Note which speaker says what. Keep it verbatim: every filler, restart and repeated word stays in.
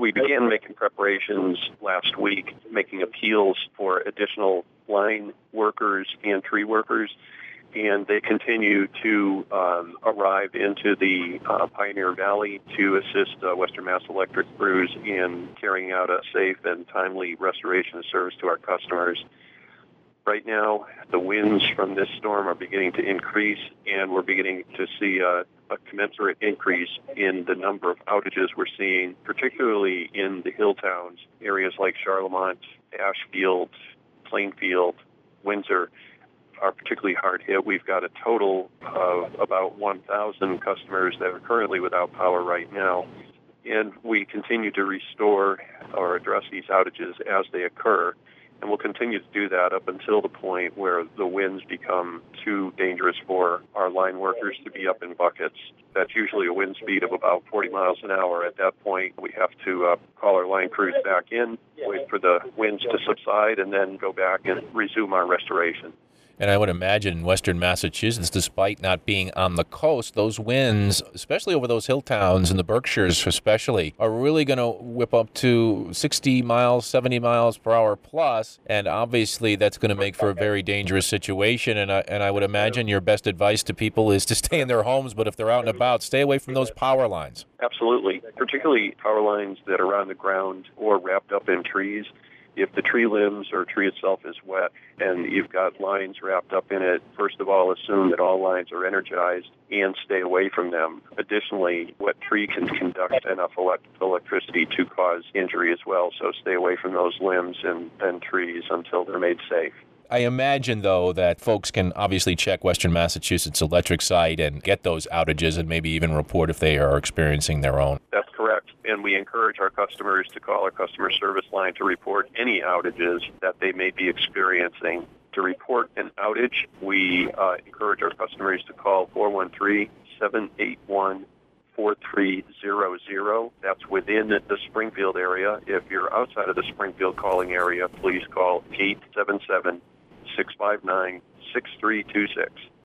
Speaker 1: We began making preparations last week, making appeals for additional line workers and tree workers, and they continue to um, arrive into the uh, Pioneer Valley to assist uh, Western Mass Electric crews in carrying out a safe and timely restoration of service to our customers. Right now, the winds from this storm are beginning to increase, and we're beginning to see a, a commensurate increase in the number of outages we're seeing, particularly in the hill towns, areas like Charlemont, Ashfield, Plainfield, Windsor are particularly hard hit. We've got a total of about one thousand customers that are currently without power right now, and we continue to restore or address these outages as they occur. And we'll continue to do that up until the point where the winds become too dangerous for our line workers to be up in buckets. That's usually a wind speed of about forty miles an hour. At that point, we have to uh, call our line crews back in, wait for the winds to subside, and then go back and resume our restoration.
Speaker 2: And I would imagine in western Massachusetts, despite not being on the coast, those winds, especially over those hill towns in the Berkshires especially, are really going to whip up to sixty miles, seventy miles per hour plus. And obviously that's going to make for a very dangerous situation. And I, and I would imagine your best advice to people is to stay in their homes, but if they're out and about, stay away from those power lines.
Speaker 1: Absolutely, particularly power lines that are on the ground or wrapped up in trees. If the tree limbs or tree itself is wet and you've got lines wrapped up in it, first of all, assume that all lines are energized and stay away from them. Additionally, wet tree can conduct enough elect- electricity to cause injury as well, so stay away from those limbs and, and trees until they're made safe.
Speaker 2: I imagine, though, that folks can obviously check Western Massachusetts Electric site and get those outages and maybe even report if they are experiencing their own.
Speaker 1: That's correct. And we encourage our customers to call our customer service line to report any outages that they may be experiencing. To report an outage, we uh, encourage our customers to call four one three, seven eight one, four three zero zero. That's within the Springfield area. If you're outside of the Springfield calling area, please call eight seven seven, six five nine, six three two six.